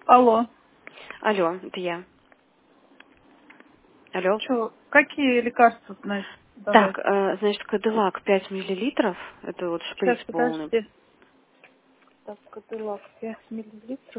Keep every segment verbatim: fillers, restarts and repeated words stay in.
Алло. Алло, это я. Алло. Что, какие лекарства, значит, давать? Так, э, значит, Кадиллак пять миллилитров, это вот шприц Сейчас, полный. подожди. Так, Кадиллак пять миллилитров.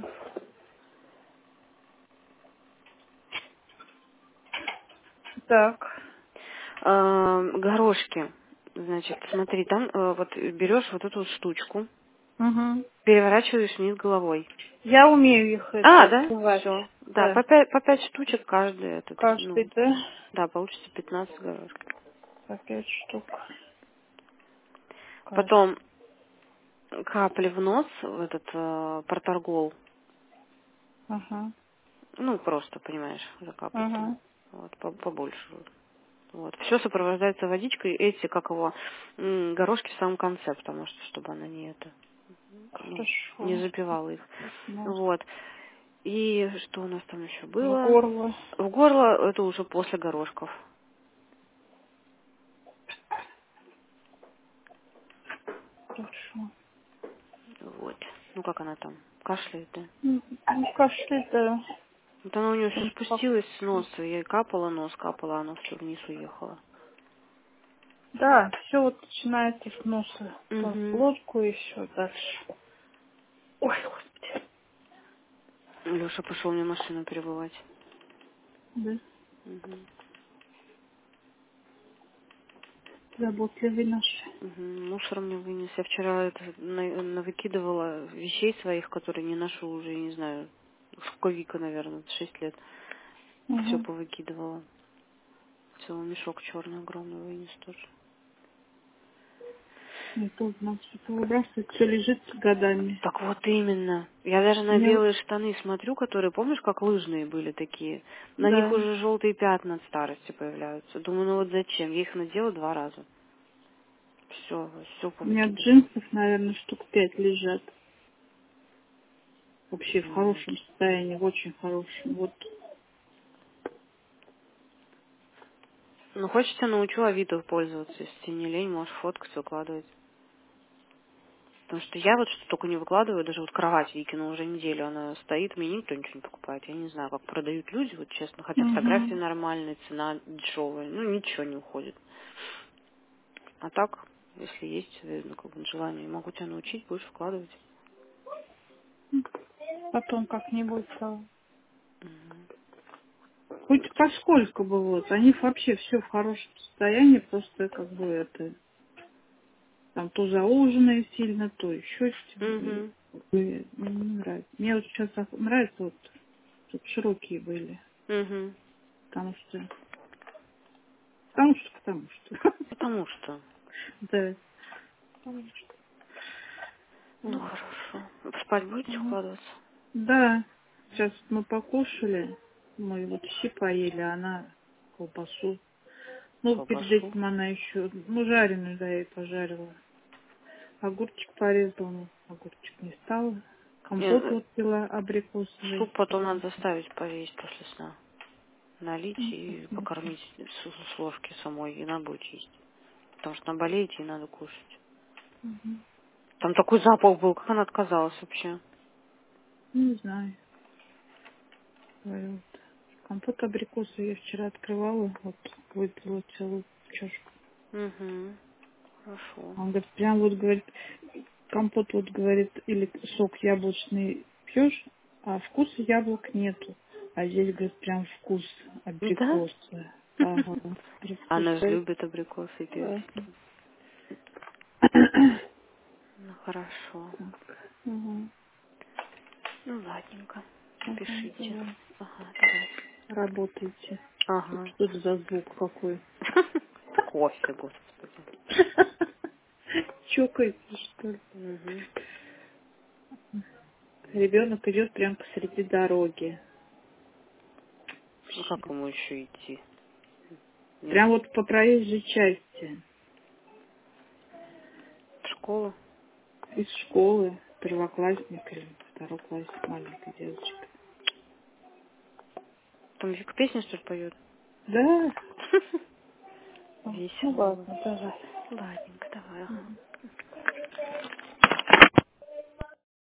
Так. Э, горошки. Значит, смотри, там э, вот берешь вот эту вот штучку, Угу. переворачиваешь вниз головой. Я умею их это А, да? открывать. Все. Да, Да. по пять, по пять штучек каждый этот, Каждый, ну, да? да, получится пятнадцать горошков. По пять штук. Каждый. Потом капли в нос, в этот э, проторгол, Ага. ну, просто, понимаешь, закапать там, Ага. вот, по- побольше. Вот. Все сопровождается водичкой, эти, как его, м, горошки в самом конце, потому что, чтобы она не это, ну, не Хорошо. запивала их. Нос. Вот. И что у нас там еще В было? горло. В горло это уже после горошков. Хорошо. Вот. Ну, как она там? Кашляет, да? М, Ну, кашель, да. Вот она у нее все Там спустилась с покушать. носа, я ей капала нос, капала, оно все вниз уехало. Да, все вот начинается с носа. В Угу. глотку и все дальше. Ой, господи. Леша пошел мне машину перебывать. Да. Угу. Заботливый наш. Мгм. Мусор мне вынес. Я вчера это, на- навыкидывала вещей своих, которые не ношу уже, я не знаю, сколько Вика, наверное, шесть лет. Все Угу. повыкидывала. Целый мешок черный огромный вынес тоже. И тут нам что-то выбрасывает, все лежит с годами. Так вот именно. Я даже на белые Мелочь. штаны смотрю, которые, помнишь, как лыжные были такие? На них Да. уже желтые пятна от старости появляются. Думаю, ну вот зачем? Я их надела два раза. Все, все У меня повыкидывала. джинсов, наверное, штук пять лежат. Вообще в Вот. хорошем состоянии, в очень хорошем. Вот. Ну, хочется научу Авито пользоваться. Если тебе не лень, можешь фоткать, выкладывать. Потому что я вот что только не выкладываю, даже вот кровать Викину уже неделю, она стоит, мне никто ничего не покупает. Я не знаю, как продают люди, вот честно, хотя фотографии Угу. нормальные, цена дешевая, ну ничего не уходит. А так, если есть э, ну, как бы желание, могу тебя научить, будешь вкладывать. Потом как-нибудь там. Мгм. Хоть поскольку бы вот. Они вообще все в хорошем состоянии, просто как бы это там то зауженные сильно, то еще Мгм. мне не нравится. Мне вот сейчас нравится вот, чтобы широкие были. Мгм. Потому что, потому что, потому что. Потому что. Да. Потому что. Ну Вот. хорошо. Спать будете Мгм. укладываться? Да. Сейчас мы покушали. Мы вот щи поели, а она колбасу. Ну, перед Колбасу. этим она еще, ну, жареную, да, я ей пожарила. Огурчик порезала, но огурчик не стала. Не, Компот э, вот пила абрикосовый. суп потом надо заставить повесить после сна. Налить М, и посмотрим. покормить с, с ложки самой, и надо будет есть. Потому что она болеет, ей надо кушать. Мгм. Там такой запах был, как она отказалась вообще. Не знаю. Говорю, вот. Компот абрикосовый я вчера открывала, вот выпила целую чашку. Угу. Хорошо. Он говорит, прям вот, говорит, компот вот, говорит, или сок яблочный пьешь, а вкуса яблок нету. А здесь, говорит, прям вкус Да? абрикоса. Ага, Она же абрикоса. любит абрикосы и Ага. персики. Ну, хорошо. Ага, Ну, ладненько. ага, Пишите. давай. Ага, давай. Работайте. Ага. Что это за звук какой? Кофе, господи. Чокается, что ли? Угу. Ребенок идет прямо посреди дороги. Ну, как ему еще идти? Нет? Прям вот по проезжей части. В школу? Из школы. Первоклассник или второй классник, маленькая девочка. Там Вика песню, что ли, поет? Да. Ну Весело было. ладно, давай. Ладненько, давай, ага.